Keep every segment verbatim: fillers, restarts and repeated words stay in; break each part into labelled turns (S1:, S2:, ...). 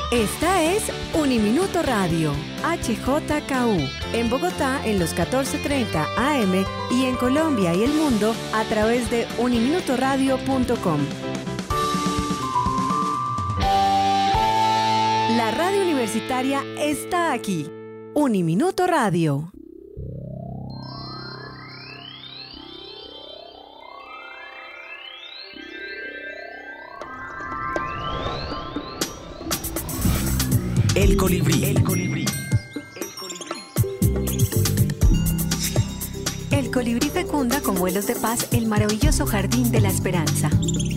S1: Esta es Uniminuto Radio, H J K U, en Bogotá en los catorce treinta A M y en Colombia y el mundo a través de uniminuto radio punto com. La radio universitaria está aquí. Uniminuto Radio.
S2: El colibrí. El colibrí. El colibrí.
S1: El colibrí fecunda con vuelos de paz el maravilloso jardín de la esperanza.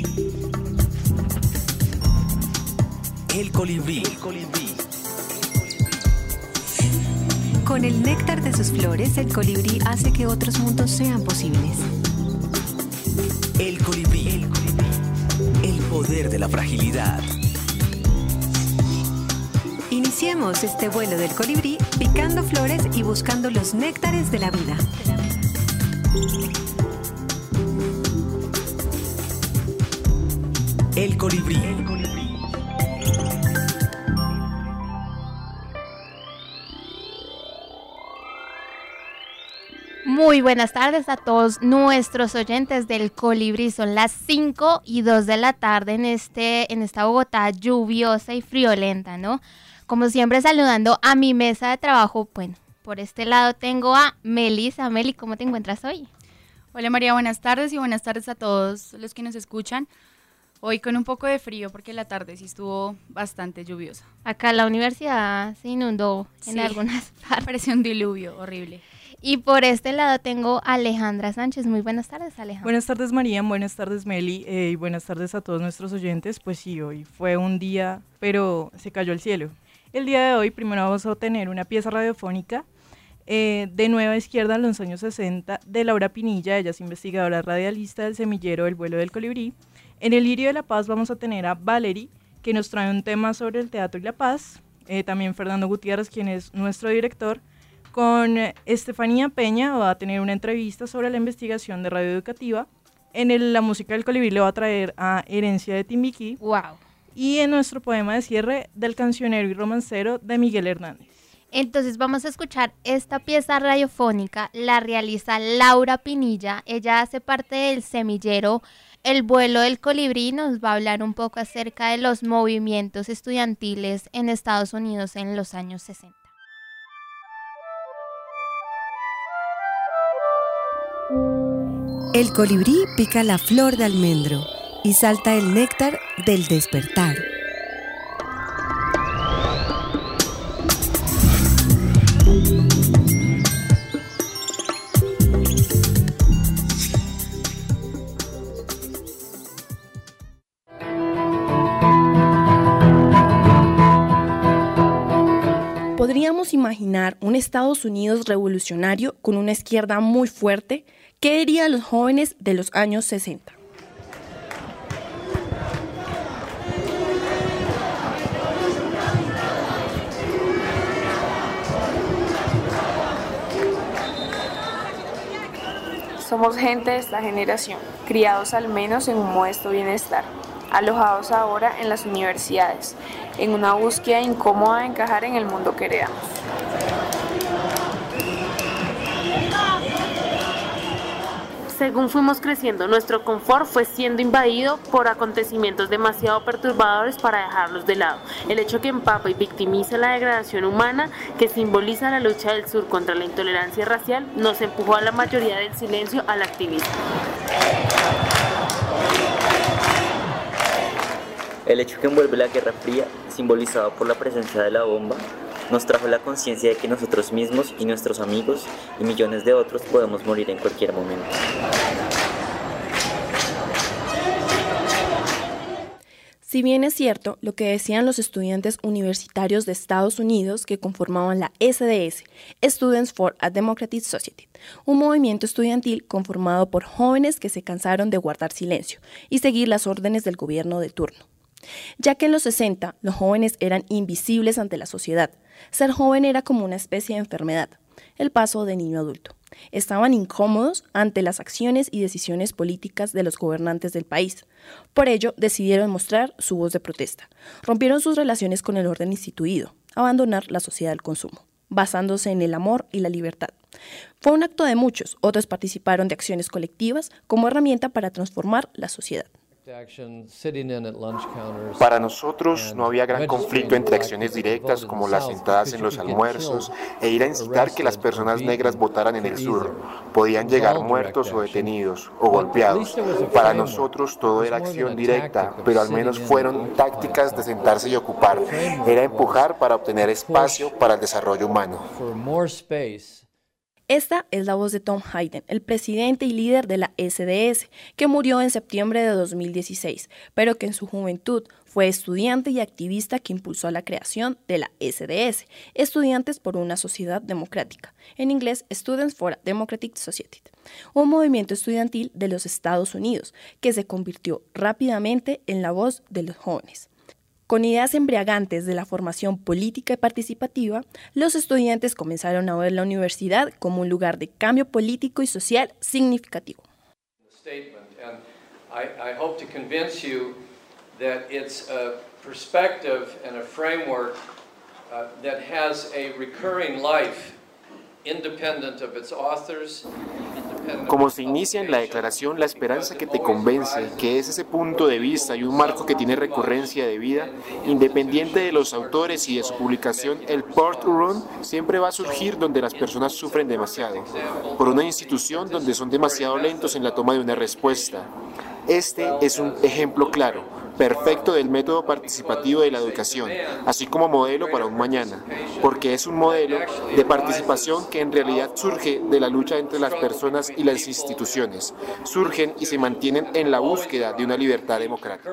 S2: El colibrí. El colibrí.
S1: Con el néctar de sus flores, el colibrí hace que otros mundos sean posibles.
S2: El colibrí. El colibrí. El poder de la fragilidad.
S1: Iniciemos este vuelo del colibrí picando flores y buscando los néctares de la vida.
S2: El colibrí. El colibrí.
S3: Muy buenas tardes a todos nuestros oyentes del Colibrí. Son las cinco y dos de la tarde en, este, en esta Bogotá lluviosa y friolenta, ¿no? Como siempre, saludando a mi mesa de trabajo. Bueno, por este lado tengo a Melisa. Meli, ¿cómo te encuentras hoy?
S4: Hola María, buenas tardes y buenas tardes a todos los que nos escuchan. Hoy con un poco de frío porque la tarde sí estuvo bastante lluviosa.
S3: Acá la universidad se inundó en
S4: Sí,
S3: algunas partes.
S4: Pareció un diluvio horrible.
S3: Y por este lado tengo a Alejandra Sánchez. Muy buenas tardes, Alejandra.
S5: Buenas tardes, María, buenas tardes, Meli, eh, y buenas tardes a todos nuestros oyentes. Pues sí, hoy fue un día, pero se cayó el cielo. El día de hoy primero vamos a tener una pieza radiofónica eh, de Nueva Izquierda en los años sesenta de Laura Pinilla. Ella es investigadora radialista del semillero del vuelo del colibrí. En el Lirio de la Paz vamos a tener a Valerie, que nos trae un tema sobre el teatro y la paz. Eh, también Fernando Gutiérrez, quien es nuestro director. Con Estefanía Peña va a tener una entrevista sobre la investigación de radio educativa. En el, la música del colibrí le va a traer a Herencia de Timbiquí.
S3: Wow.
S5: Y en nuestro poema de cierre, del cancionero y romancero de Miguel Hernández.
S3: Entonces vamos a escuchar esta pieza radiofónica, la realiza Laura Pinilla. Ella hace parte del semillero El vuelo del colibrí. Nos va a hablar un poco acerca de los movimientos estudiantiles en Estados Unidos en los años sesenta.
S1: El colibrí pica la flor de almendro y salta el néctar del despertar.
S6: Podríamos imaginar un Estados Unidos revolucionario con una izquierda muy fuerte. ¿Qué dirían los jóvenes de los años sesenta?
S7: Somos gente de esta generación, criados al menos en un modesto bienestar, alojados ahora en las universidades, en una búsqueda incómoda de encajar en el mundo que heredamos. Según fuimos creciendo, nuestro confort fue siendo invadido por acontecimientos demasiado perturbadores para dejarlos de lado. El hecho que empapa y victimiza la degradación humana, que simboliza la lucha del sur contra la intolerancia racial, nos empujó a la mayoría del silencio al activismo.
S8: El hecho que envuelve la Guerra Fría, simbolizado por la presencia de la bomba, nos trajo la conciencia de que nosotros mismos y nuestros amigos y millones de otros podemos morir en cualquier momento.
S6: Si bien es cierto lo que decían los estudiantes universitarios de Estados Unidos que conformaban la S D S, Students for a Democratic Society, un movimiento estudiantil conformado por jóvenes que se cansaron de guardar silencio y seguir las órdenes del gobierno de turno. Ya que en los sesenta los jóvenes eran invisibles ante la sociedad, ser joven era como una especie de enfermedad, el paso de niño a adulto. Estaban incómodos ante las acciones y decisiones políticas de los gobernantes del país. Por ello, decidieron mostrar su voz de protesta. Rompieron sus relaciones con el orden instituido, abandonar la sociedad del consumo, basándose en el amor y la libertad. Fue un acto de muchos, otros participaron de acciones colectivas como herramienta para transformar la sociedad.
S9: Para nosotros no había gran conflicto entre acciones directas como las sentadas en los almuerzos e ir a incitar que las personas negras votaran en el sur. Podían llegar muertos o detenidos o golpeados. Para nosotros todo era acción directa, pero al menos fueron tácticas de sentarse y ocupar. Era empujar para obtener espacio para el desarrollo humano.
S6: Esta es la voz de Tom Hayden, el presidente y líder de la ese de ese, que murió en septiembre de dos mil dieciséis, pero que en su juventud fue estudiante y activista que impulsó la creación de la ese de ese, Estudiantes por una Sociedad Democrática, en inglés Students for a Democratic Society, un movimiento estudiantil de los Estados Unidos que se convirtió rápidamente en la voz de los jóvenes. Con ideas embriagantes de la formación política y participativa, los estudiantes comenzaron a ver la universidad como un lugar de cambio político y social significativo.
S9: Como se inicia en la declaración, la esperanza que te convence, que es ese punto de vista y un marco que tiene recurrencia de vida, independiente de los autores y de su publicación, el Port Huron siempre va a surgir donde las personas sufren demasiado, por una institución donde son demasiado lentos en la toma de una respuesta. Este es un ejemplo claro, perfecto del método participativo de la educación, así como modelo para un mañana, porque es un modelo de participación que en realidad surge de la lucha entre las personas y las instituciones, surgen y se mantienen en la búsqueda de una libertad democrática.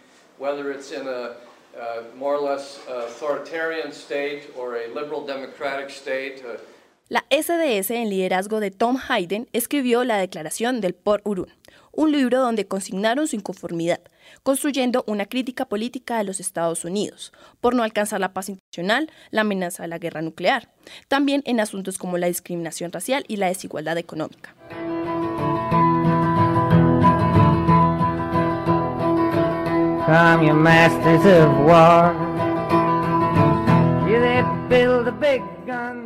S6: La ese de ese, en liderazgo de Tom Hayden, escribió la Declaración del Port Huron, un libro donde consignaron su inconformidad, construyendo una crítica política a los Estados Unidos, por no alcanzar la paz internacional, la amenaza de la guerra nuclear, también en asuntos como la discriminación racial y la desigualdad económica. Come, you masters of war, you that build a big gun.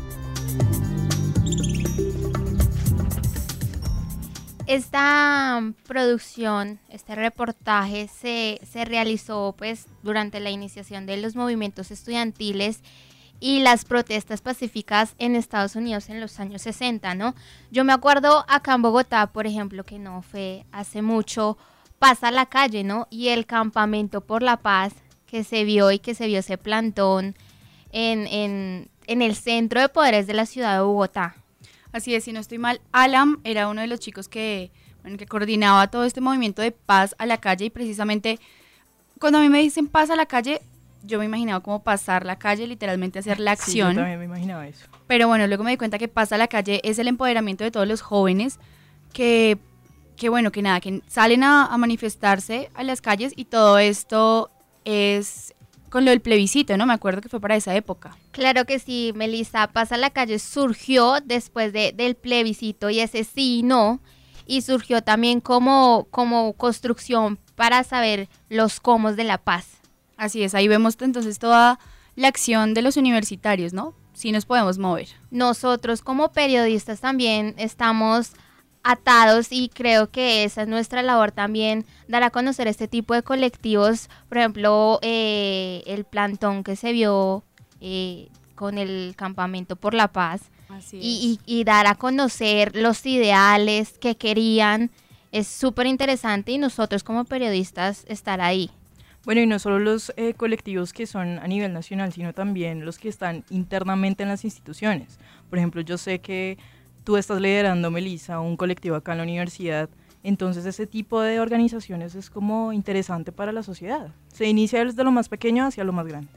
S3: Esta producción, este reportaje se, se realizó pues durante la iniciación de los movimientos estudiantiles y las protestas pacíficas en Estados Unidos en los años sesenta, ¿no? Yo me acuerdo acá en Bogotá, por ejemplo, que no fue hace mucho, Pasa la Calle, ¿no? Y el Campamento por la Paz que se vio y que se vio ese plantón en, en, en el centro de poderes de la ciudad de Bogotá.
S4: Así es, si no estoy mal, Alam era uno de los chicos que, bueno, que coordinaba todo este movimiento de paz a la calle, y precisamente cuando a mí me dicen paz a la calle, yo me imaginaba como pasar la calle, literalmente hacer la acción.
S5: Sí, yo también me imaginaba eso.
S4: Pero bueno, luego me di cuenta que paz a la calle es el empoderamiento de todos los jóvenes que, que bueno, que nada, que salen a, a manifestarse a las calles, y todo esto es con lo del plebiscito, ¿no? Me acuerdo que fue para esa época.
S3: Claro que sí, Melissa. Paz a la Calle surgió después de, del plebiscito y ese sí y no, y surgió también como, como construcción para saber los cómo de la paz.
S4: Así es, ahí vemos entonces toda la acción de los universitarios, ¿no? Sí nos podemos mover.
S3: Nosotros como periodistas también estamos atados, y creo que esa es nuestra labor también, dar a conocer este tipo de colectivos, por ejemplo, eh, el plantón que se vio eh, con el Campamento por la Paz, y, y, y dar a conocer los ideales que querían, es súper interesante, y nosotros como periodistas estar ahí.
S5: Bueno, y no solo los eh, colectivos que son a nivel nacional, sino también los que están internamente en las instituciones. Por ejemplo, yo sé que tú estás liderando, Melissa, un colectivo acá en la universidad, entonces ese tipo de organizaciones es como interesante para la sociedad. Se inicia desde lo más pequeño hacia lo más grande.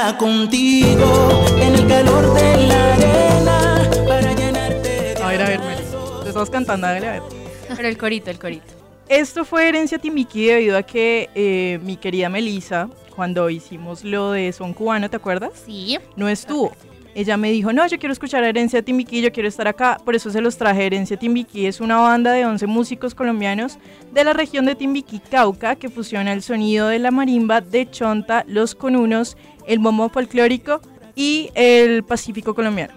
S2: estará contigo en el calor de la arena para llenarte de...
S5: A ver, a ver, Meli, te estás cantando, a ver, a ver.
S4: Pero el corito, el corito.
S5: Esto fue Herencia Timbiquí debido a que eh, mi querida Melissa, cuando hicimos lo de Son Cubano, ¿te acuerdas?
S3: Sí.
S5: No estuvo. Ella me dijo, no, yo quiero escuchar a Herencia Timbiquí, yo quiero estar acá, por eso se los traje. Herencia Timbiquí es una banda de once músicos colombianos de la región de Timbiquí, Cauca, que fusiona el sonido de la marimba, de chonta, los conunos, el bombo folclórico y el Pacífico colombiano.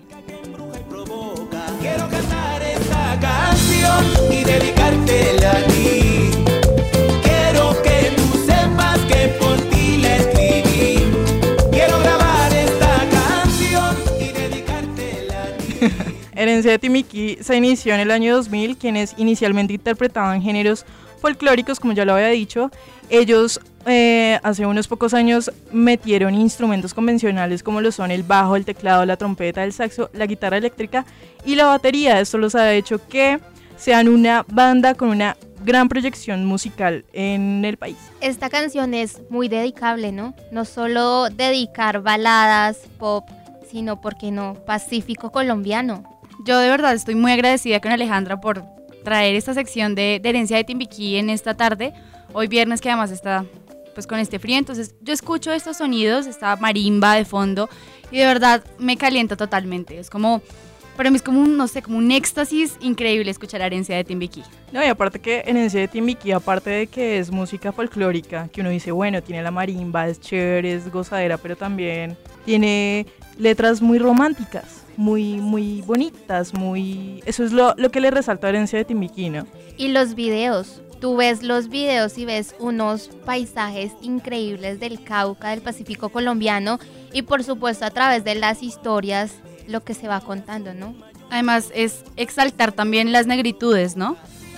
S2: Quiero cantar esta canción y dedicártela a ti. Quiero que tú sepas que por ti la escribí. Quiero grabar esta canción y dedicártela a ti.
S5: Herencia de Timbiquí se inició en el año dos mil, quienes inicialmente interpretaban géneros folclóricos, como ya lo había dicho. Ellos eh, hace unos pocos años metieron instrumentos convencionales como lo son el bajo, el teclado, la trompeta, el saxo, la guitarra eléctrica y la batería. Esto los ha hecho que sean una banda con una gran proyección musical en el país.
S3: Esta canción es muy dedicable, ¿no? No solo dedicar baladas, pop, sino, ¿por qué no?, Pacífico colombiano.
S4: Yo de verdad estoy muy agradecida con Alejandra por traer esta sección de, de Herencia de Timbiquí en esta tarde, hoy viernes, que además está pues con este frío. Entonces yo escucho estos sonidos, esta marimba de fondo, y de verdad me calienta totalmente. Es como, para mí es como un, no sé, como un éxtasis increíble escuchar Herencia de Timbiquí.
S5: No, y aparte que Herencia de Timbiquí, aparte de que es música folclórica, que uno dice, bueno, tiene la marimba, es chévere, es gozadera, pero también tiene letras muy románticas, muy, muy bonitas, muy... Eso es lo, lo que le resalta a Herencia de Timbiquí, ¿no?
S3: Y los videos, tú ves los videos y ves unos paisajes increíbles del Cauca, del Pacífico colombiano, y por supuesto a través de las historias, lo que se va contando, ¿no?
S4: Además es exaltar también las negritudes, ¿no?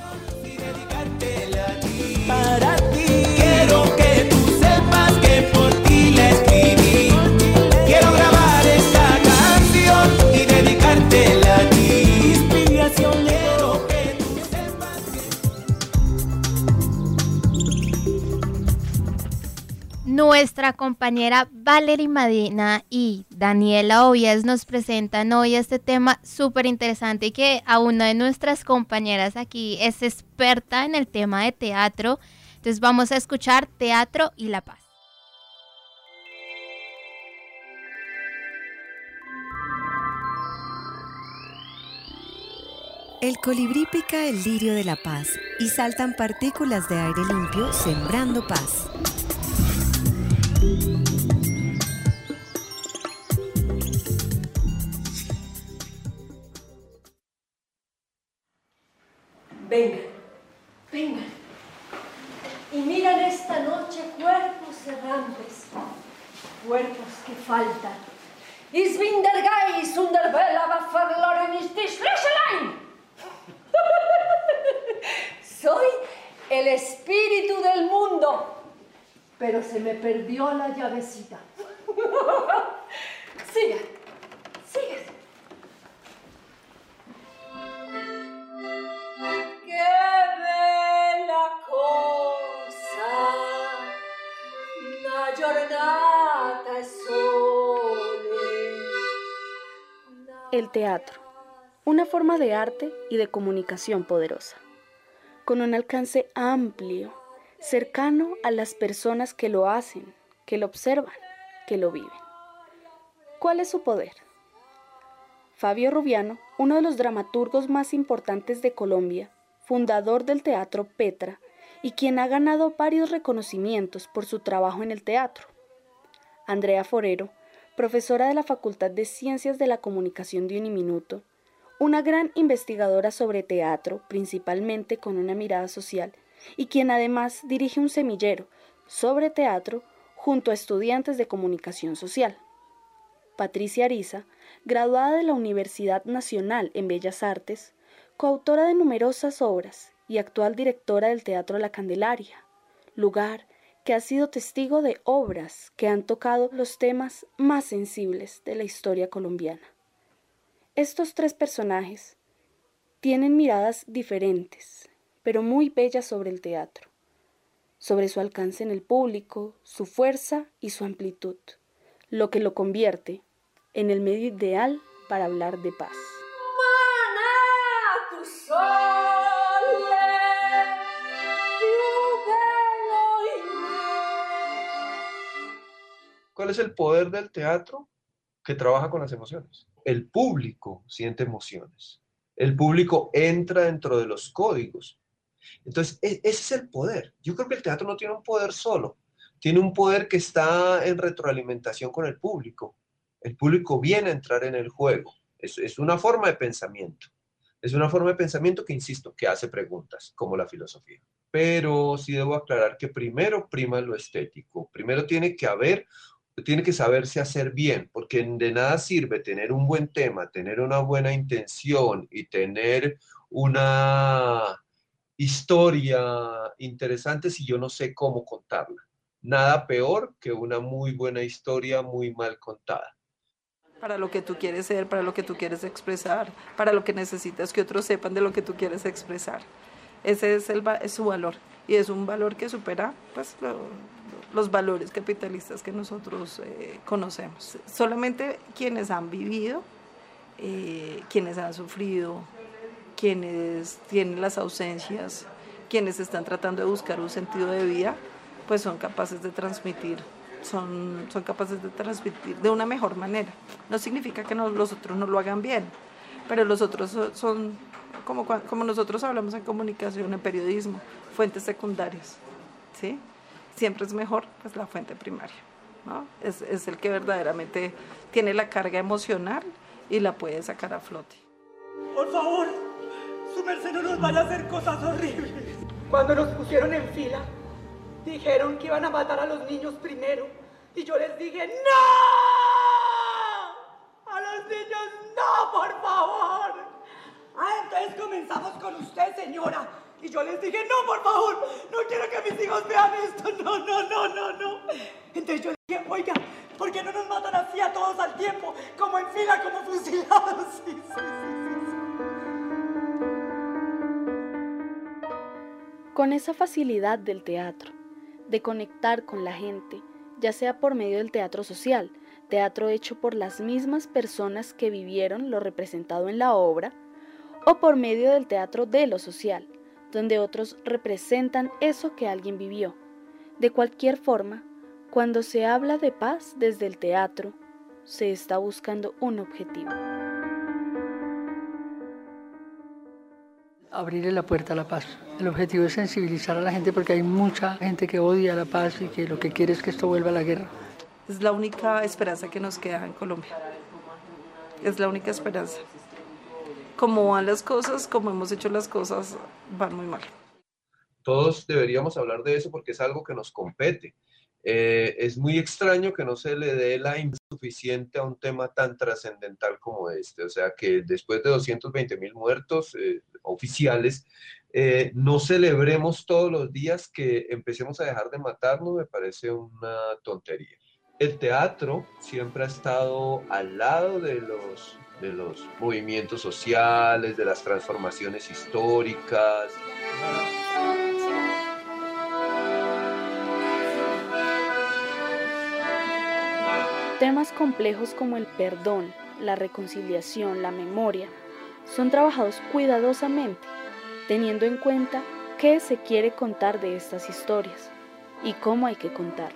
S2: Para ti quiero que tú sepas que por ti la escribí. Quiero grabar esta canción y dedicártela a ti. Inspiración, quiero que tú sepas
S3: que... Nuestra compañera Valerie Madina y Daniela Ovies nos presentan hoy este tema súper interesante, y que a una de nuestras compañeras aquí es experta en el tema de teatro. Entonces vamos a escuchar Teatro y la Paz.
S1: El colibrí pica el lirio de la paz y saltan partículas de aire limpio sembrando paz.
S10: Vengan, vengan, y miran esta noche cuerpos errantes, cuerpos que faltan. Ich bin der Geist und der Welle, aber verloren ist die Schlichelein. Soy el espíritu del mundo, pero se me perdió la llavecita. Sigan, sigan.
S6: El teatro, una forma de arte y de comunicación poderosa, con un alcance amplio, cercano a las personas que lo hacen, que lo observan, que lo viven. ¿Cuál es su poder? Fabio Rubiano, uno de los dramaturgos más importantes de Colombia, fundador del Teatro Petra, y quien ha ganado varios reconocimientos por su trabajo en el teatro. Andrea Forero, profesora de la Facultad de Ciencias de la Comunicación de Uniminuto, una gran investigadora sobre teatro, principalmente con una mirada social, y quien además dirige un semillero sobre teatro junto a estudiantes de comunicación social. Patricia Ariza, graduada de la Universidad Nacional en Bellas Artes, coautora de numerosas obras y actual directora del Teatro La Candelaria, lugar que ha sido testigo de obras que han tocado los temas más sensibles de la historia colombiana. Estos tres personajes tienen miradas diferentes, pero muy bellas sobre el teatro, sobre su alcance en el público, su fuerza y su amplitud, lo que lo convierte en el medio ideal para hablar de paz.
S11: ¿Cuál es el poder del teatro? Que trabaja con las emociones. El público siente emociones. El público entra dentro de los códigos. Entonces, ese es el poder. Yo creo que el teatro no tiene un poder solo. Tiene un poder que está en retroalimentación con el público. El público viene a entrar en el juego. Es, es una forma de pensamiento. Es una forma de pensamiento que, insisto, que hace preguntas, como la filosofía. Pero sí debo aclarar que primero prima lo estético. Primero tiene que haber, tiene que saberse hacer bien, porque de nada sirve tener un buen tema, tener una buena intención y tener una historia interesante si yo no sé cómo contarla. Nada peor que una muy buena historia muy mal contada.
S12: Para lo que tú quieres ser, para lo que tú quieres expresar, para lo que necesitas que otros sepan de lo que tú quieres expresar. Ese es, el, es su valor, y es un valor que supera pues, lo, los valores capitalistas que nosotros eh, conocemos. Solamente quienes han vivido, eh, quienes han sufrido, quienes tienen las ausencias, quienes están tratando de buscar un sentido de vida, pues son capaces de transmitir. Son, son capaces de transmitir de una mejor manera. No significa que no, los otros no lo hagan bien, pero los otros son, son como, como nosotros hablamos en comunicación, en periodismo, fuentes secundarias, ¿sí? Siempre es mejor pues, la fuente primaria, ¿no? Es, es el que verdaderamente tiene la carga emocional y la puede sacar a flote.
S13: Por favor, su merced no nos vaya a hacer cosas horribles. Cuando nos pusieron en fila, dijeron que iban a matar a los niños primero, y yo les dije, ¡no! ¡A los niños no, por favor! Ah, entonces comenzamos con usted, señora, y yo les dije, no, por favor, no quiero que mis hijos vean esto, no, no, no, no, no. Entonces yo dije, oiga, ¿por qué no nos matan así a todos al tiempo, como en fila, como fusilados? Sí, sí, sí, sí.
S6: Con esa facilidad del teatro, de conectar con la gente, ya sea por medio del teatro social, teatro hecho por las mismas personas que vivieron lo representado en la obra, o por medio del teatro de lo social, donde otros representan eso que alguien vivió. De cualquier forma, cuando se habla de paz desde el teatro, se está buscando un objetivo.
S14: Abrirle la puerta a la paz. El objetivo es sensibilizar a la gente porque hay mucha gente que odia la paz y que lo que quiere es que esto vuelva a la guerra.
S12: Es la única esperanza que nos queda en Colombia. Es la única esperanza. Como van las cosas, como hemos hecho las cosas, van muy mal.
S11: Todos deberíamos hablar de eso porque es algo que nos compete. Eh, es muy extraño que no se le dé la insuficiente a un tema tan trascendental como este. O sea, que después de doscientos veinte mil muertos eh, oficiales, eh, no celebremos todos los días que empecemos a dejar de matarnos, me parece una tontería. El teatro siempre ha estado al lado de los, de los movimientos sociales, de las transformaciones históricas.
S6: Temas complejos como el perdón, la reconciliación, la memoria, son trabajados cuidadosamente, teniendo en cuenta qué se quiere contar de estas historias y cómo hay que contarlas.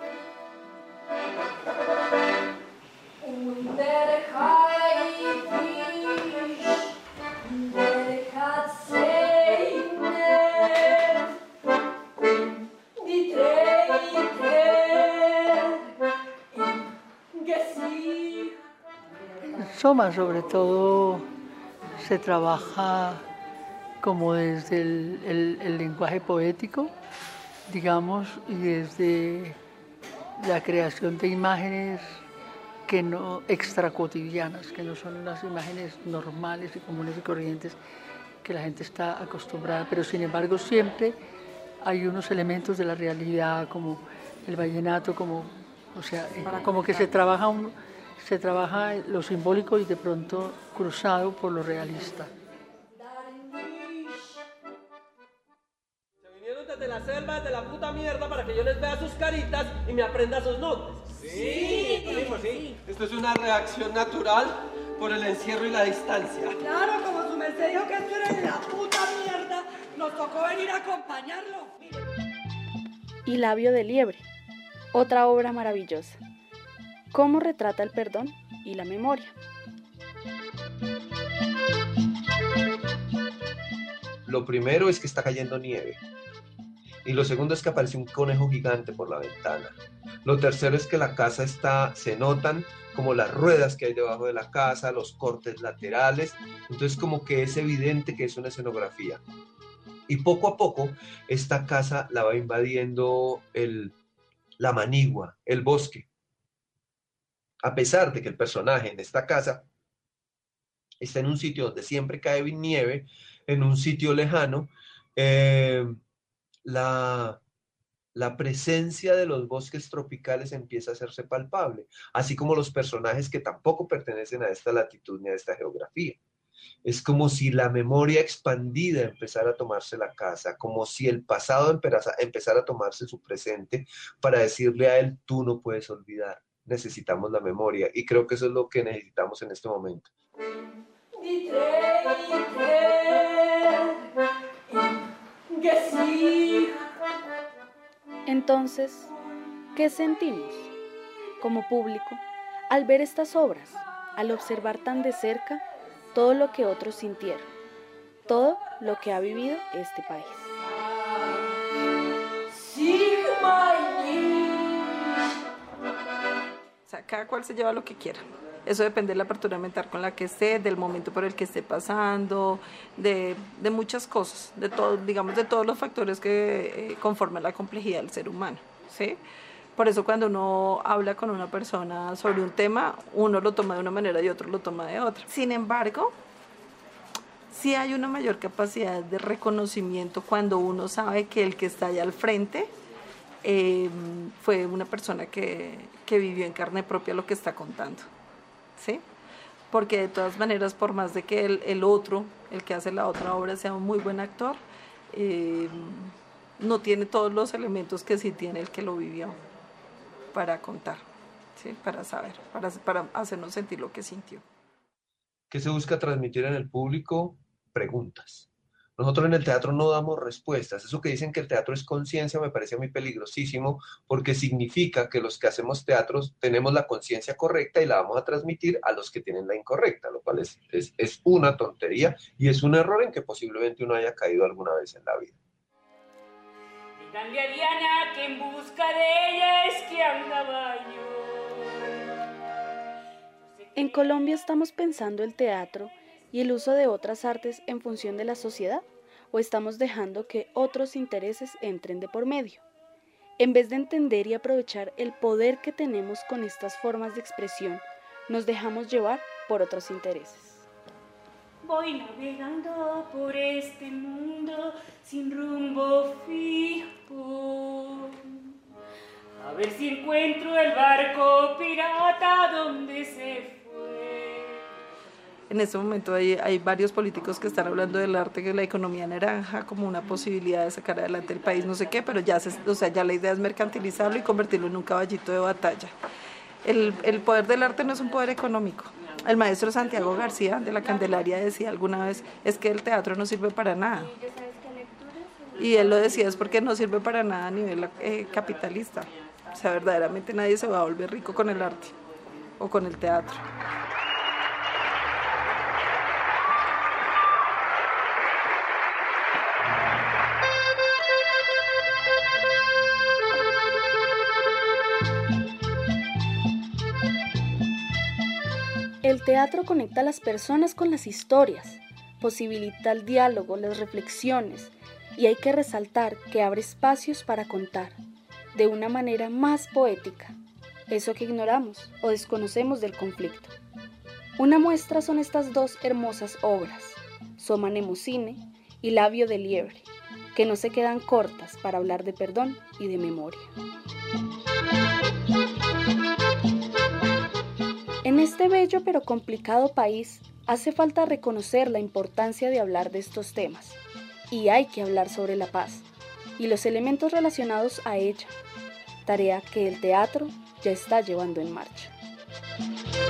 S14: Soma, sobre todo, se trabaja como desde el, el, el lenguaje poético, digamos, y desde la creación de imágenes que no extracotidianas, que no son las imágenes normales y comunes y corrientes que la gente está acostumbrada, pero sin embargo siempre hay unos elementos de la realidad, como el vallenato, como, o sea, como que se trabaja un, se trabaja lo simbólico y de pronto cruzado por lo realista.
S13: Se vinieron desde la selva, desde la puta mierda, para que yo les vea sus caritas y me aprenda sus notas.
S15: Sí, Pues sí, esto es una reacción natural por el encierro y la distancia.
S13: Claro, como su merced dijo que esto era en la puta mierda, nos tocó venir a acompañarlo.
S6: Y Labio de Liebre, otra obra maravillosa. Cómo retrata el perdón y la memoria.
S11: Lo primero es que está cayendo nieve. Y lo segundo es que aparece un conejo gigante por la ventana. Lo tercero es que la casa está, se notan como las ruedas que hay debajo de la casa, los cortes laterales. Entonces como que es evidente que es una escenografía. Y poco a poco esta casa la va invadiendo el, la manigua, el bosque. A pesar de que el personaje en esta casa está en un sitio donde siempre cae nieve, en un sitio lejano, eh, la, la presencia de los bosques tropicales empieza a hacerse palpable, así como los personajes que tampoco pertenecen a esta latitud ni a esta geografía. Es como si la memoria expandida empezara a tomarse la casa, como si el pasado empezara a tomarse su presente para decirle a él, tú no puedes olvidar, necesitamos la memoria, y creo que eso es lo que necesitamos en este momento.
S6: Entonces, ¿qué sentimos como público al ver estas obras, al observar tan de cerca todo lo que otros sintieron, todo lo que ha vivido este país?
S12: O sea, cada cual se lleva lo que quiera. Eso depende de la apertura mental con la que esté, del momento por el que esté pasando, de, de muchas cosas, de todo, digamos, de todos los factores que eh, conforman la complejidad del ser humano, ¿sí? Por eso cuando uno habla con una persona sobre un tema, uno lo toma de una manera y otro lo toma de otra. Sin embargo, sí hay una mayor capacidad de reconocimiento cuando uno sabe que el que está allá al frente eh, fue una persona que, que vivió en carne propia lo que está contando. ¿Sí? Porque de todas maneras, por más de que el, el otro, el que hace la otra obra, sea un muy buen actor, eh, no tiene todos los elementos que sí tiene el que lo vivió para contar, ¿sí? Para saber, para, para hacernos sentir lo que sintió.
S11: ¿Qué se busca transmitir en el público? Preguntas. Nosotros en el teatro no damos respuestas. Eso que dicen que el teatro es conciencia me parece muy peligrosísimo, porque significa que los que hacemos teatro tenemos la conciencia correcta y la vamos a transmitir a los que tienen la incorrecta, lo cual es, es, es una tontería y es un error en que posiblemente uno haya caído alguna vez en la vida.
S16: Díganle a Diana que en busca de ella es que andaba yo.
S6: En Colombia estamos pensando el teatro y el uso de otras artes en función de la sociedad, o estamos dejando que otros intereses entren de por medio. En vez de entender y aprovechar el poder que tenemos con estas formas de expresión, nos dejamos llevar por otros intereses.
S16: Voy navegando por este mundo sin rumbo fijo, a ver si encuentro el barco pirata donde se fue.
S12: En este momento hay, hay varios políticos que están hablando del arte, que es la economía naranja, como una posibilidad de sacar adelante el país, no sé qué, pero ya, se, o sea, ya la idea es mercantilizarlo y convertirlo en un caballito de batalla. El, el poder del arte no es un poder económico. El maestro Santiago García de la Candelaria decía alguna vez, es que el teatro no sirve para nada. Y él lo decía, es porque no sirve para nada a nivel eh, capitalista. O sea, verdaderamente nadie se va a volver rico con el arte o con el teatro.
S6: El teatro conecta a las personas con las historias, posibilita el diálogo, las reflexiones, y hay que resaltar que abre espacios para contar, de una manera más poética, eso que ignoramos o desconocemos del conflicto. Una muestra son estas dos hermosas obras, Soma Mnemosyne y Labio de Liebre, que no se quedan cortas para hablar de perdón y de memoria. En este bello pero complicado país hace falta reconocer la importancia de hablar de estos temas, y hay que hablar sobre la paz y los elementos relacionados a ella, tarea que el teatro ya está llevando en marcha.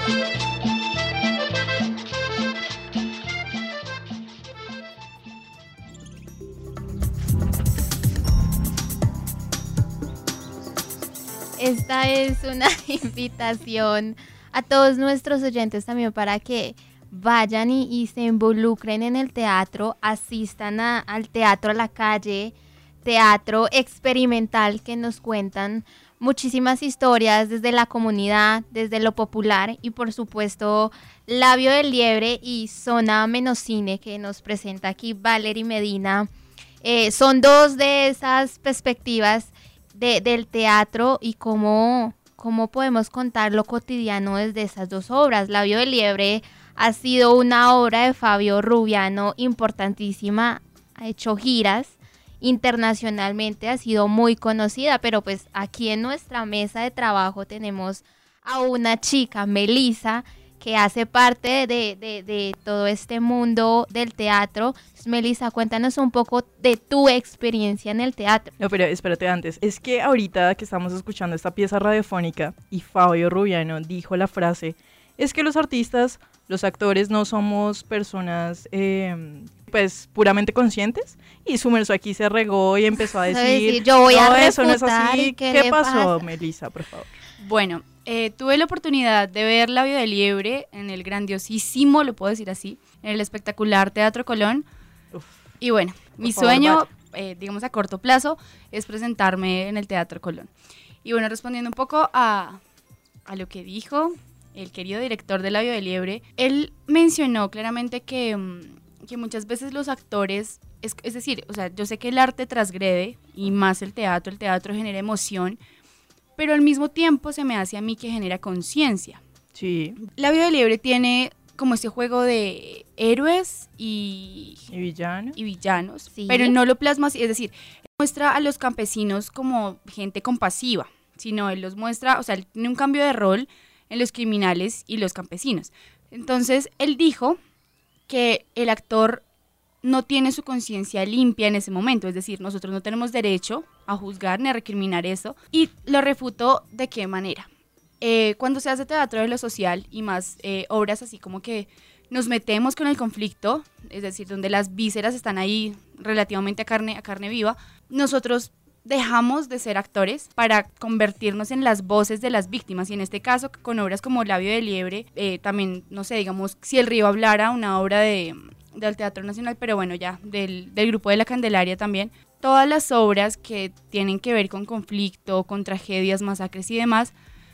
S3: Esta es una invitación a todos nuestros oyentes también para que vayan y, y se involucren en el teatro, asistan a, al teatro a la calle, teatro experimental, que nos cuentan muchísimas historias desde la comunidad, desde lo popular, y por supuesto Labio de Liebre y Zona Menocine, que nos presenta aquí Valery Medina. Eh, son dos de esas perspectivas de, del teatro y cómo, cómo podemos contar lo cotidiano desde esas dos obras. Labio de Liebre ha sido una obra de Fabio Rubiano importantísima, ha hecho giras internacionalmente, ha sido muy conocida, pero pues aquí en nuestra mesa de trabajo tenemos a una chica, Melissa, que hace parte de, de, de todo este mundo del teatro. Melissa, cuéntanos un poco de tu experiencia en el teatro.
S5: No, pero espérate antes, es que ahorita que estamos escuchando esta pieza radiofónica y Fabio Rubiano dijo la frase, es que los artistas, los actores no somos personas eh, pues puramente conscientes, y Sumerso aquí se regó y empezó a decir,
S3: decir yo voy
S5: no,
S3: a
S5: eso no es
S3: refutar,
S5: así.
S3: ¿qué
S5: ¿Qué
S3: le
S5: pasó,
S3: pasa?
S5: Melissa, por favor?
S4: Bueno, eh, tuve la oportunidad de ver Labio de Liebre en el grandiosísimo, lo puedo decir así, en el espectacular Teatro Colón. Uf, y bueno, mi
S5: favor,
S4: sueño, eh, digamos a corto plazo, es presentarme en el Teatro Colón. Y bueno, respondiendo un poco a, a lo que dijo el querido director de Labio de Liebre, él mencionó claramente que, que muchas veces los actores, es, es decir, o sea, yo sé que el arte transgrede, y más el teatro, el teatro genera emoción, pero al mismo tiempo se me hace a mí que genera conciencia.
S5: Sí.
S4: Labio de Liebre tiene como ese juego de héroes y,
S5: ¿Y villanos?
S4: Y villanos,
S3: sí,
S4: pero no lo plasma así, es decir, muestra a los campesinos como gente compasiva, sino él los muestra, o sea, él tiene un cambio de rol en los criminales y los campesinos. Entonces, él dijo que el actor no tiene su conciencia limpia en ese momento, es decir, nosotros no tenemos derecho a juzgar ni a recriminar eso, y lo refutó de qué manera. Eh, cuando se hace teatro de lo social y más eh, obras así como que nos metemos con el conflicto, es decir, donde las vísceras están ahí relativamente a carne, a carne viva, nosotros dejamos de ser actores para convertirnos en las voces de las víctimas, y en este caso con obras como Labio de Liebre, eh, también, no sé, digamos, Si el río hablara, una obra de, del Teatro Nacional, pero bueno, ya, del, del grupo de La Candelaria también, todas las obras que tienen que ver con conflicto, con tragedias, masacres y demás,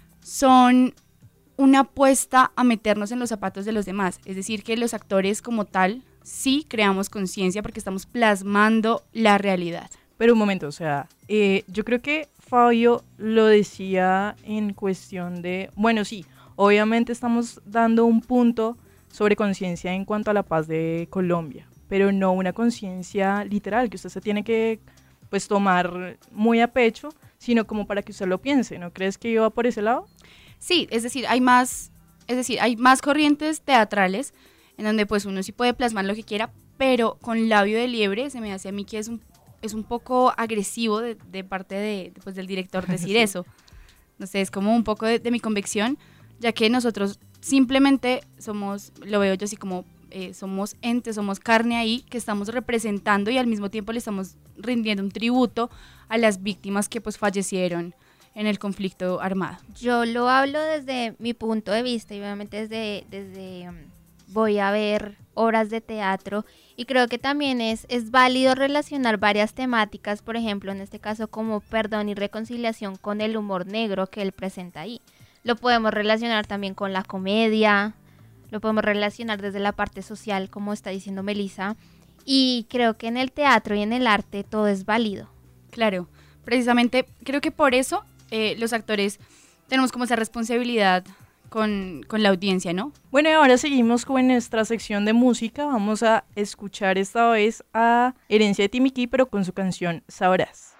S4: son una apuesta a meternos en los zapatos de los demás, es decir, que los actores como tal sí creamos conciencia porque estamos plasmando la realidad.
S5: Pero un momento, o sea, eh, yo creo que Fabio lo decía en cuestión de, bueno, sí, obviamente estamos dando un punto sobre conciencia en cuanto a la paz de Colombia, pero no una conciencia literal, que usted se tiene que pues tomar muy a pecho, sino como para que usted lo piense, ¿no crees que iba por ese lado?
S4: Sí, es decir, hay más, es decir, hay más corrientes teatrales en donde pues uno sí puede plasmar lo que quiera, pero con Labio de Liebre se me hace a mí que es un es un poco agresivo de, de parte de, pues, del director decir sí. eso. No sé, es como un poco de, de mi convicción, ya que nosotros simplemente somos, lo veo yo así como, eh, somos entes, somos carne ahí, que estamos representando y al mismo tiempo le estamos rindiendo un tributo a las víctimas que pues fallecieron en el conflicto armado.
S3: Yo lo hablo desde mi punto de vista y obviamente desde, desde um, voy a ver obras de teatro, y creo que también es, es válido relacionar varias temáticas, por ejemplo, en este caso como perdón y reconciliación, con el humor negro que él presenta ahí. Lo podemos relacionar también con la comedia, lo podemos relacionar desde la parte social, como está diciendo Melissa, y creo que en el teatro y en el arte todo es válido.
S4: Claro, precisamente creo que por eso eh, los actores tenemos como esa responsabilidad Con, con la audiencia, ¿no?
S5: Bueno, y ahora seguimos con nuestra sección de música. Vamos a escuchar esta vez a Herencia de Timiki, pero con su canción Sabrás.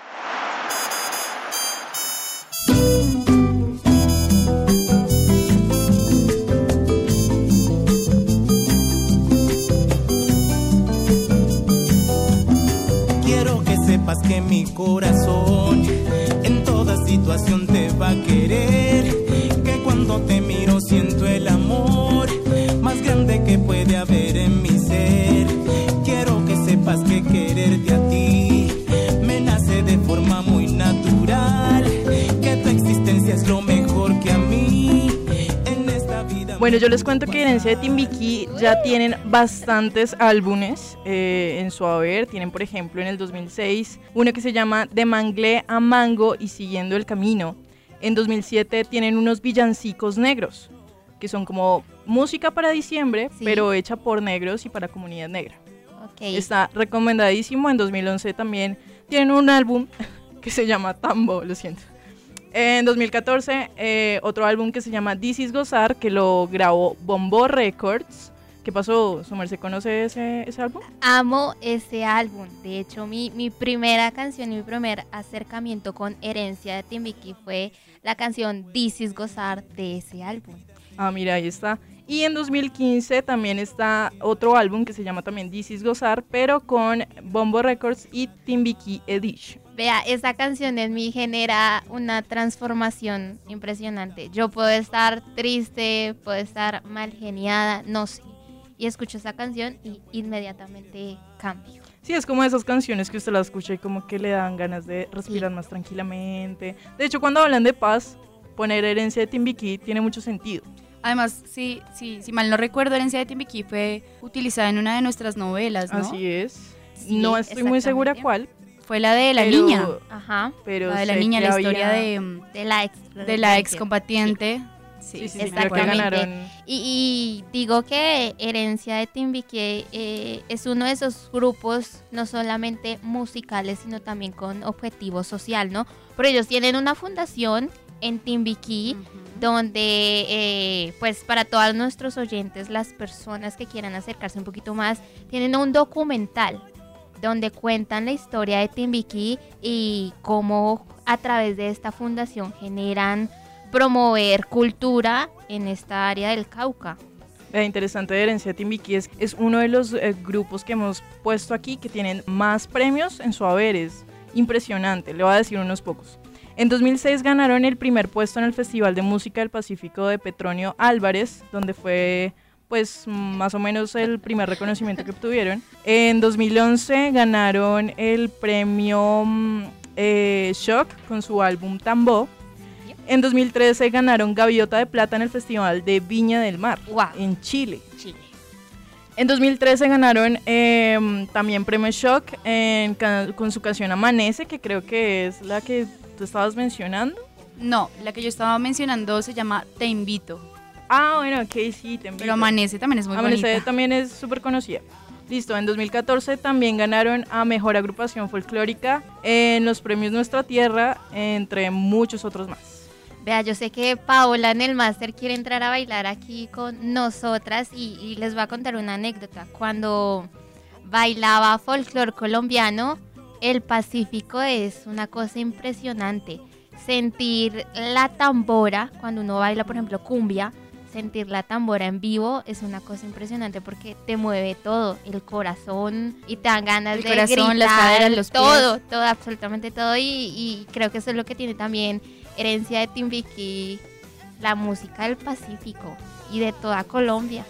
S2: Quiero que sepas que mi corazón en toda situación te va a querer, que cuando te miro siento el amor más grande que puede haber en mi ser. Quiero que sepas que quererte a ti me nace de forma muy natural, que tu existencia es lo mejor que a mí en esta vida.
S5: Bueno, yo les cuento que Herencia de Timbiquí ya tienen bastantes álbumes eh, en su haber. Tienen, por ejemplo, en el dos mil seis uno que se llama De Manglé a Mango y Siguiendo el Camino. En dos mil siete tienen unos villancicos negros, que son como música para diciembre, sí, pero hecha por negros y para comunidad negra. Okay. Está recomendadísimo. En dos mil once también tienen un álbum que se llama Tambo, lo siento. En dos mil catorce, eh, otro álbum que se llama This is Gozar, que lo grabó Bombo Records. ¿Qué pasó? ¿Su merced conoce ese, ese álbum?
S3: Amo ese álbum. De hecho, mi, mi primera canción y mi primer acercamiento con Herencia de Timbiquí fue la canción This is Gozar de ese álbum.
S5: Ah, mira, ahí está. Y en dos mil quince también está otro álbum que se llama también This is Gozar, pero con Bombo Records y Timbiquí Edition.
S3: Vea, esa canción en mí genera una transformación impresionante. Yo puedo estar triste, puedo estar mal geniada, no sé. Y escucho esa canción y inmediatamente cambio.
S5: Sí, es como esas canciones que usted las escucha y como que le dan ganas de respirar, sí, más tranquilamente. De hecho, cuando hablan de paz, poner Herencia de Timbiquí tiene mucho sentido.
S4: Además, sí, sí, si mal no recuerdo, Herencia de Timbiquí fue utilizada en una de nuestras novelas, ¿no?
S5: Así es. Sí, no estoy muy segura cuál.
S4: Fue la de la pero, niña.
S3: Ajá.
S4: Pero la de la niña, la
S5: había...
S4: historia de,
S3: de la ex
S4: de la excombatiente.
S3: Sí, sí, sí, exactamente. Y, y digo que Herencia de Timbiquí eh, es uno de esos grupos no solamente musicales, sino también con objetivo social, ¿no? Pero ellos tienen una fundación en Timbiquí, uh-huh, donde eh, pues para todos nuestros oyentes, las personas que quieran acercarse un poquito más, tienen un documental donde cuentan la historia de Timbiquí y cómo a través de esta fundación generan promover cultura en esta área del Cauca.
S5: La interesante de Herencia de Timbiquí es, es uno de los eh, grupos que hemos puesto aquí que tienen más premios en su haber. Es impresionante, le voy a decir unos pocos. En dos mil seis ganaron el primer puesto en el Festival de Música del Pacífico de Petronio Álvarez, donde fue pues más o menos el primer reconocimiento que obtuvieron. En dos mil once ganaron el premio eh, Shock con su álbum Tambo. En dos mil trece ganaron Gaviota de Plata en el Festival de Viña del Mar, wow, en Chile.
S3: Chile.
S5: En dos mil trece ganaron eh, también premio Shock en, con su canción Amanece, que creo que es la que tú estabas mencionando.
S4: No, la que yo estaba mencionando se llama Te Invito.
S5: Ah, bueno, ok, sí, Te Invito.
S4: Pero Amanece también es muy
S5: Amanece
S4: bonita.
S5: también es súper conocida. Listo, en dos mil catorce también ganaron a Mejor Agrupación Folclórica en los premios Nuestra Tierra, entre muchos otros más.
S3: Vea, yo sé que Paola en el máster quiere entrar a bailar aquí con nosotras y, y les voy a contar una anécdota. Cuando bailaba folclor colombiano, el Pacífico es una cosa impresionante. Sentir la tambora, cuando uno baila, por ejemplo, cumbia, sentir la tambora en vivo es una cosa impresionante porque te mueve todo, el corazón y te dan ganas
S4: el
S3: de
S4: corazón,
S3: gritar,
S4: las caderas, los pies.
S3: todo, todo, absolutamente todo y, y creo que eso es lo que tiene también Herencia de Timbiquí, la música del Pacífico y de toda Colombia.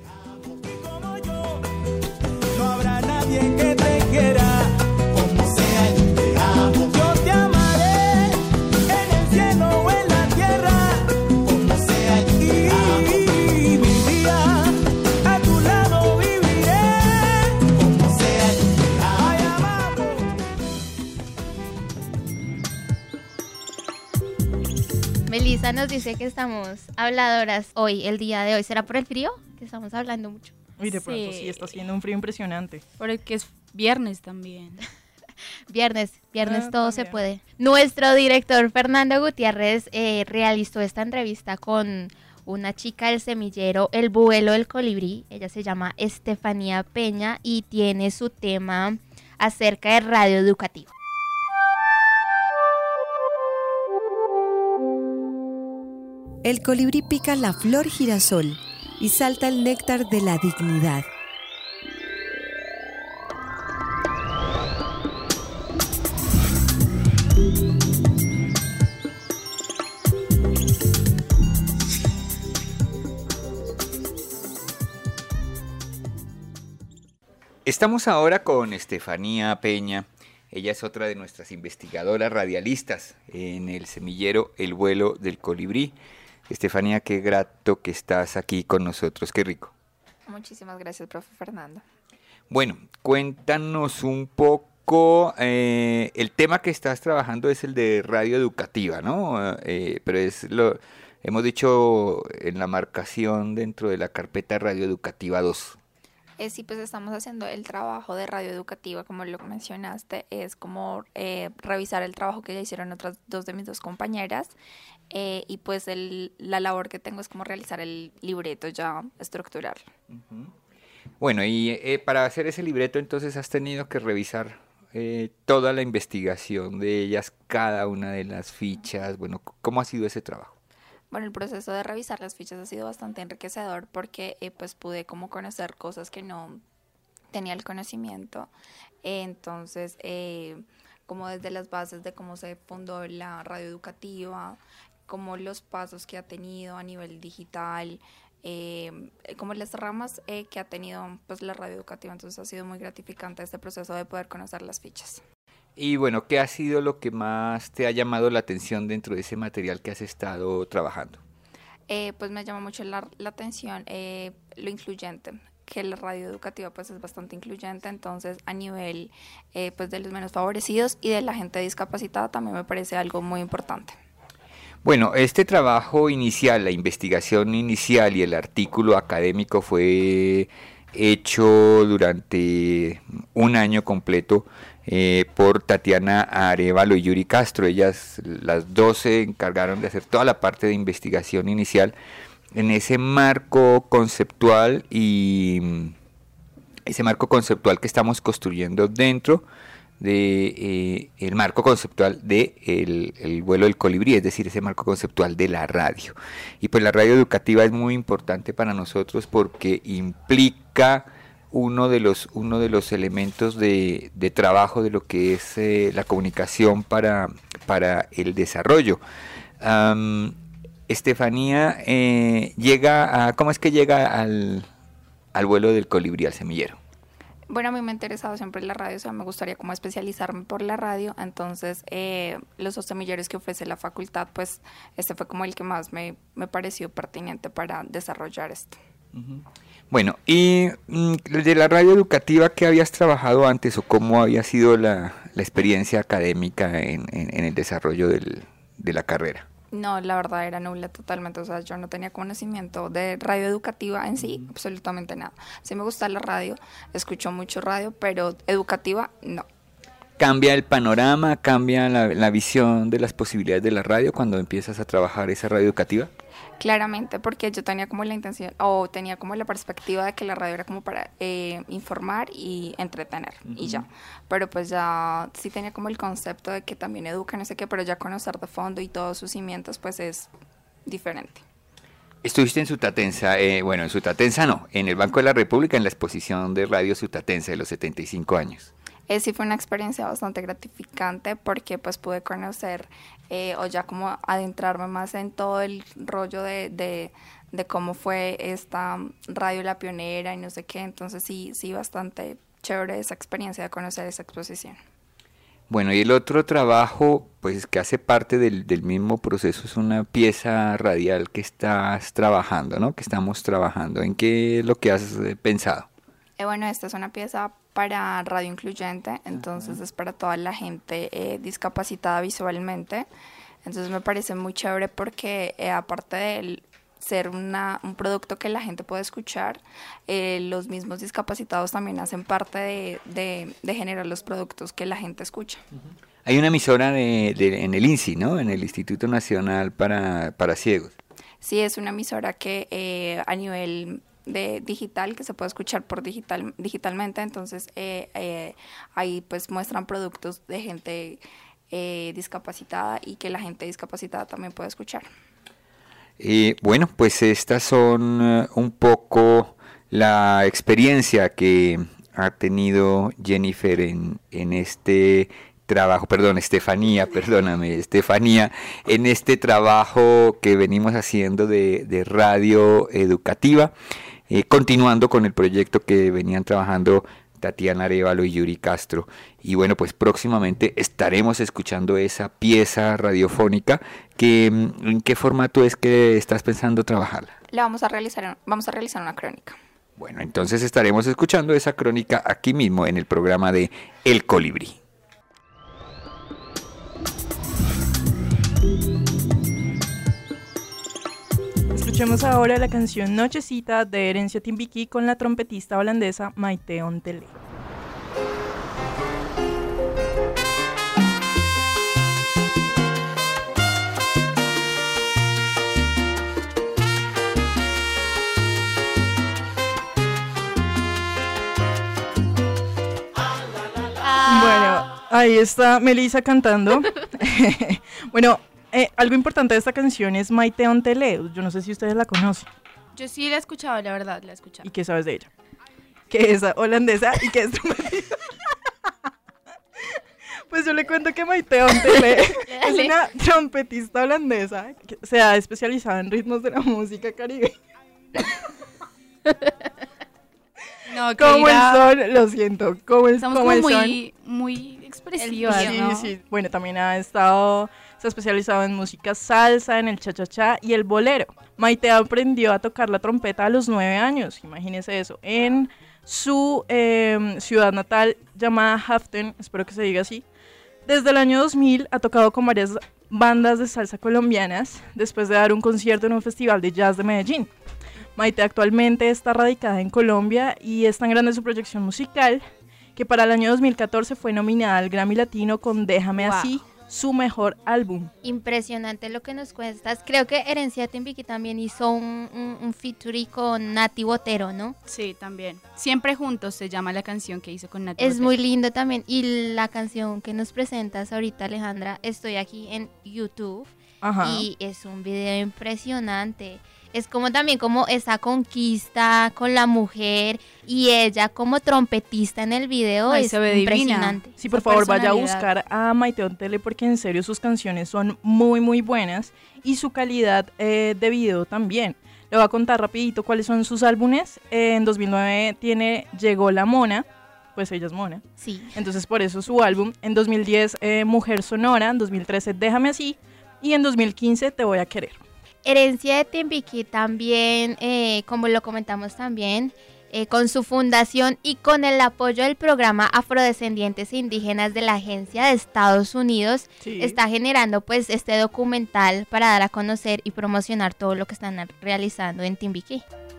S2: No habrá nadie que te quiera como sea, yo te amo. Yo te amaré en el cielo o en la tierra, como sea, yo te amo. Y mi día a tu lado viviré, como sea, yo te amo. Ay, amado.
S3: Melissa nos dice que estamos habladoras hoy, el día de hoy. ¿Será por el frío? Que estamos hablando mucho.
S5: Uy, de pronto sí, sí está haciendo un frío impresionante.
S4: Porque es viernes también.
S3: Viernes, viernes
S5: ah,
S3: todo
S5: también.
S3: se puede. Nuestro director Fernando Gutiérrez eh, realizó esta entrevista con una chica del semillero El Vuelo del Colibrí. Ella se llama Estefanía Peña y tiene su tema acerca de radio educativo.
S1: El colibrí pica la flor girasol y salta el néctar de la dignidad.
S17: Estamos ahora con Estefanía Peña. Ella es otra de nuestras investigadoras radialistas en el semillero El Vuelo del Colibrí. Estefanía, qué grato que estás aquí con nosotros, qué rico.
S18: Muchísimas gracias, profe Fernando.
S17: Bueno, cuéntanos un poco, eh, el tema que estás trabajando es el de radio educativa, ¿no? Eh, pero es lo, hemos dicho en la marcación dentro de la carpeta Radio Educativa dos.
S18: Eh, sí, pues estamos haciendo el trabajo de radio educativa, como lo mencionaste, es como eh, revisar el trabajo que ya hicieron otras dos de mis dos compañeras eh, y pues el, la labor que tengo es como realizar el libreto, ya estructurarlo.
S17: Uh-huh. Bueno, y eh, para hacer ese libreto entonces has tenido que revisar eh, toda la investigación de ellas, cada una de las fichas, bueno, ¿cómo ha sido ese trabajo?
S18: Bueno, el proceso de revisar las fichas ha sido bastante enriquecedor porque eh, pues pude como conocer cosas que no tenía el conocimiento. Eh, entonces, eh, como desde las bases de cómo se fundó la radio educativa, como los pasos que ha tenido a nivel digital, eh, como las ramas eh, que ha tenido pues la radio educativa. Entonces ha sido muy gratificante este proceso de poder conocer las fichas.
S17: Y bueno, ¿qué ha sido lo que más te ha llamado la atención dentro de ese material que has estado trabajando?
S18: Eh, pues me llama mucho la, la atención eh, lo incluyente, que la radio educativa pues es bastante incluyente, entonces a nivel eh, pues de los menos favorecidos y de la gente discapacitada también me parece algo muy importante.
S17: Bueno, este trabajo inicial, la investigación inicial y el artículo académico fue hecho durante un año completo eh, por Tatiana Arevalo y Yuri Castro. Ellas, las dos, se encargaron de hacer toda la parte de investigación inicial en ese marco conceptual y ese marco conceptual que estamos construyendo dentro de eh, el marco conceptual de el, el vuelo del colibrí, es decir, ese marco conceptual de la radio. Y pues la radio educativa es muy importante para nosotros porque implica uno de los uno de los elementos de, de trabajo de lo que es eh, la comunicación para, para el desarrollo. Um, Estefanía, eh, llega a, ¿cómo es que llega al, al vuelo del colibrí, al semillero?
S18: Bueno, a mí me ha interesado siempre la radio, o sea, me gustaría como especializarme por la radio, entonces eh, los dos semilleros que ofrece la facultad, pues este fue como el que más me, me pareció pertinente para desarrollar esto.
S17: Uh-huh. Bueno, y mm, de la radio educativa, ¿qué habías trabajado antes o cómo había sido la, la experiencia académica en, en, en el desarrollo del, de la carrera?
S18: No, la verdad era nula totalmente, o sea, yo no tenía conocimiento de radio educativa en sí, absolutamente nada. Sí me gusta la radio, escucho mucho radio, pero educativa no.
S17: ¿Cambia el panorama, cambia la, la visión de las posibilidades de la radio cuando empiezas a trabajar esa radio educativa?
S18: Claramente, porque yo tenía como la intención, o tenía como la perspectiva de que la radio era como para eh, informar y entretener, uh-huh. y ya. Pero pues ya sí tenía como el concepto de que también educa, no sé qué, pero ya conocer de fondo y todos sus cimientos, pues es diferente.
S17: Estuviste en Sutatensa, eh, bueno, en Sutatensa no, en el Banco de la República, en la exposición de Radio Sutatensa de los setenta y cinco años.
S18: Eh, sí fue una experiencia bastante gratificante porque pues pude conocer eh, o ya como adentrarme más en todo el rollo de, de, de cómo fue esta radio La Pionera y no sé qué, entonces sí, sí bastante chévere esa experiencia de conocer esa exposición.
S17: Bueno, y el otro trabajo pues que hace parte del, del mismo proceso es una pieza radial que estás trabajando, ¿no? Que estamos trabajando. ¿En qué es lo que has eh, pensado?
S18: Eh, bueno, esta es una pieza para radio incluyente, entonces uh-huh. es para toda la gente eh, discapacitada visualmente, entonces me parece muy chévere porque eh, aparte de ser una, un producto que la gente puede escuchar, eh, los mismos discapacitados también hacen parte de, de, de generar los productos que la gente escucha. Uh-huh.
S17: Hay una emisora de, de, en el I N S I, ¿no? En el Instituto Nacional para, para Ciegos.
S18: Sí, es una emisora que eh, a nivel de digital, que se puede escuchar por digital digitalmente, entonces eh, eh, ahí pues muestran productos de gente eh, discapacitada y que la gente discapacitada también puede escuchar.
S17: Eh, bueno, pues estas son uh, un poco la experiencia que ha tenido Jennifer en, en este trabajo, perdón, Estefanía, perdóname, Estefanía, en este trabajo que venimos haciendo de, de radio educativa. Eh, continuando con el proyecto que venían trabajando Tatiana Arévalo y Yuri Castro. Y bueno, pues próximamente estaremos escuchando esa pieza radiofónica. Que, ¿en qué formato es que estás pensando trabajarla?
S18: La vamos a realizar, vamos a realizar una crónica.
S17: Bueno, entonces estaremos escuchando esa crónica aquí mismo en el programa de El Colibrí.
S5: Escuchemos ahora la canción Nochecita de Herencia Timbiquí con la trompetista holandesa Maite Ontele. Bueno, ahí está Melissa cantando. Bueno, eh, algo importante de esta canción es Maite Ontele. Yo no sé si ustedes la conocen.
S4: Yo sí la he escuchado, la verdad, la he escuchado.
S5: ¿Y qué sabes de ella? Que es holandesa y que es trompetista. Pues yo le cuento que Maite Ontele es una trompetista holandesa que se ha especializado en ritmos de la música caribeña.
S4: No,
S5: como
S4: irá...
S5: el sol, lo siento, como el,
S4: Estamos
S5: como
S4: como
S5: el
S4: muy,
S5: sol.
S4: muy expresivas,
S5: Sí,
S4: ¿no?
S5: sí, bueno, también ha estado, se ha especializado en música salsa, en el cha-cha-cha y el bolero. Maite aprendió a tocar la trompeta a los nueve años, imagínese eso, en su eh, ciudad natal llamada Haften, espero que se diga así. Desde el año dos mil ha tocado con varias bandas de salsa colombianas, después de dar un concierto en un festival de jazz de Medellín. Maite actualmente está radicada en Colombia y es tan grande su proyección musical que para el año dos mil catorce fue nominada al Grammy Latino con Déjame
S3: Wow.
S5: Así, su mejor álbum.
S3: Impresionante lo que nos cuentas. Creo que Herencia Timbiquí también hizo un, un, un featuring con Nati Botero, ¿no?
S4: Sí, también. Siempre juntos se llama la canción que hizo con Nati
S3: Es
S4: Botero.
S3: muy lindo también. Y la canción que nos presentas ahorita, Alejandra, estoy aquí en YouTube.
S5: Ajá.
S3: Y es un video impresionante. Es como también como esa conquista con la mujer y ella como trompetista en el video.
S4: Ay,
S3: es
S4: se ve
S3: impresionante.
S5: Sí, por
S3: Esa
S5: favor, vaya a
S3: personalidad.
S5: buscar a Maite Ontele porque en serio sus canciones son muy, muy buenas y su calidad eh, de video también. Le voy a contar rapidito cuáles son sus álbumes. Eh, en dos mil nueve tiene Llegó la Mona, pues ella es mona.
S3: Sí.
S5: Entonces por eso su álbum. En dos mil diez eh, Mujer Sonora, en dos mil trece Déjame Así y en dos mil quince Te Voy a Querer.
S3: Herencia de Timbiquí también, eh, como lo comentamos también, eh, con su fundación y con el apoyo del programa Afrodescendientes e Indígenas de la Agencia de Estados Unidos,
S5: Sí.
S3: está generando pues este documental para dar a conocer y promocionar todo lo que están realizando en Timbiquí.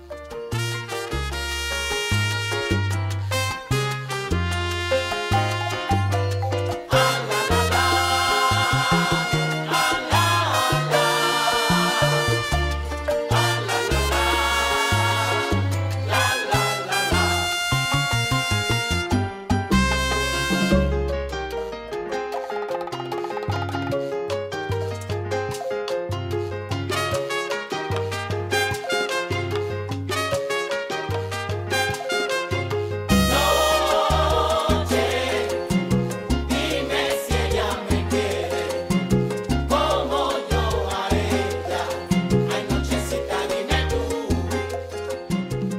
S2: Dime si ella me quiere como yo a ella. Ay, nochecita, dime tú.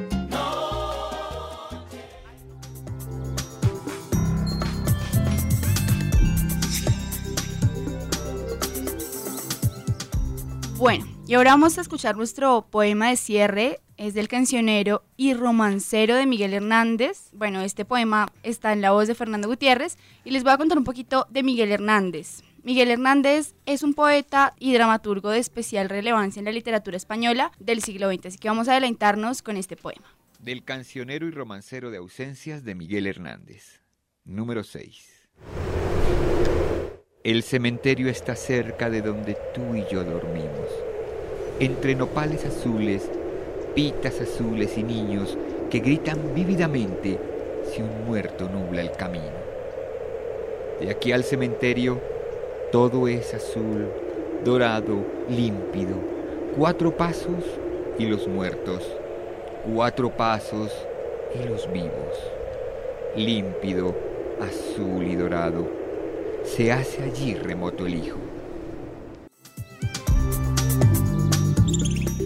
S4: Bueno, y ahora vamos a escuchar nuestro poema de cierre. Es del cancionero y romancero de Miguel Hernández. Bueno, este poema está en la voz de Fernando Gutiérrez y les voy a contar un poquito de Miguel Hernández. Miguel Hernández es un poeta y dramaturgo de especial relevancia en la literatura española del siglo veinte, así que vamos a adelantarnos con este poema.
S17: Del cancionero y romancero de ausencias de Miguel Hernández. Número seis. El cementerio está cerca de donde tú y yo dormimos. Entre nopales azules, pitas azules y niños que gritan vívidamente si un muerto nubla el camino. De aquí al cementerio, todo es azul, dorado, límpido. Cuatro pasos y los muertos. Cuatro pasos y los vivos. Límpido, azul y dorado. Se hace allí remoto el hijo.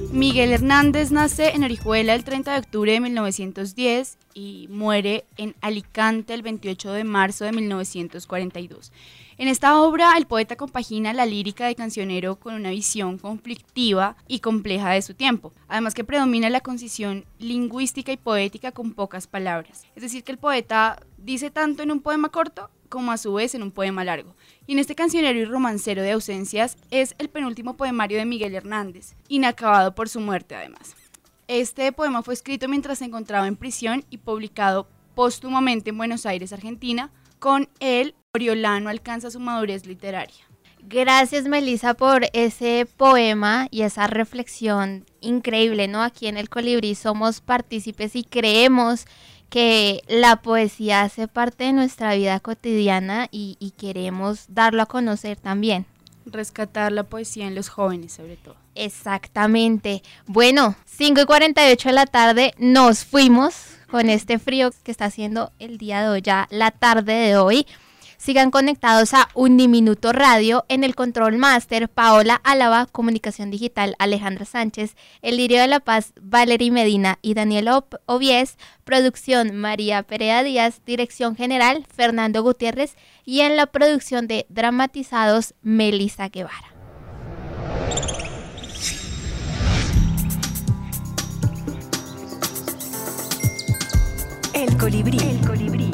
S4: Miguel Hernández nace en Orihuela el treinta de octubre de mil novecientos diez y muere en Alicante el veintiocho de marzo de mil novecientos cuarenta y dos. En esta obra, el poeta compagina la lírica de cancionero con una visión conflictiva y compleja de su tiempo, además que predomina la concisión lingüística y poética con pocas palabras. Es decir, que el poeta dice tanto en un poema corto como a su vez en un poema largo. Y en este cancionero y romancero de ausencias es el penúltimo poemario de Miguel Hernández, inacabado por su muerte además. Este poema fue escrito mientras se encontraba en prisión y publicado póstumamente en Buenos Aires, Argentina. Con él, Oriolano alcanza su madurez literaria.
S3: Gracias, Melissa, por ese poema y esa reflexión increíble, ¿no? Aquí en El Colibrí somos partícipes y creemos que la poesía hace parte de nuestra vida cotidiana y, y queremos darlo a conocer también.
S4: Rescatar la poesía en los jóvenes, sobre todo.
S3: Exactamente. Bueno, cinco y cuarenta y ocho de la tarde nos fuimos con este frío que está haciendo el día de hoy, ya la tarde de hoy. Sigan conectados a Uniminuto Radio. En el Control Master, Paola Álava, Comunicación Digital, Alejandra Sánchez, El Lirio de la Paz, Valery Medina y Daniel Obies, producción María Perea Díaz, dirección general Fernando Gutiérrez y en la producción de Dramatizados, Melissa Guevara.
S1: El Colibrí. El Colibrí.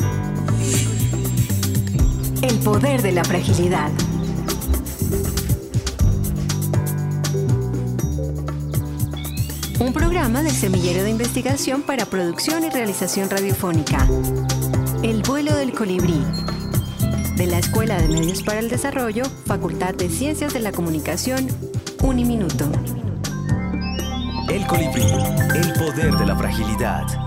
S1: El poder de la fragilidad. Un programa del Semillero de Investigación para Producción y Realización Radiofónica. El vuelo del colibrí. De la Escuela de Medios para el Desarrollo, Facultad de Ciencias de la Comunicación, Uniminuto.
S2: El Colibrí, el poder de la fragilidad.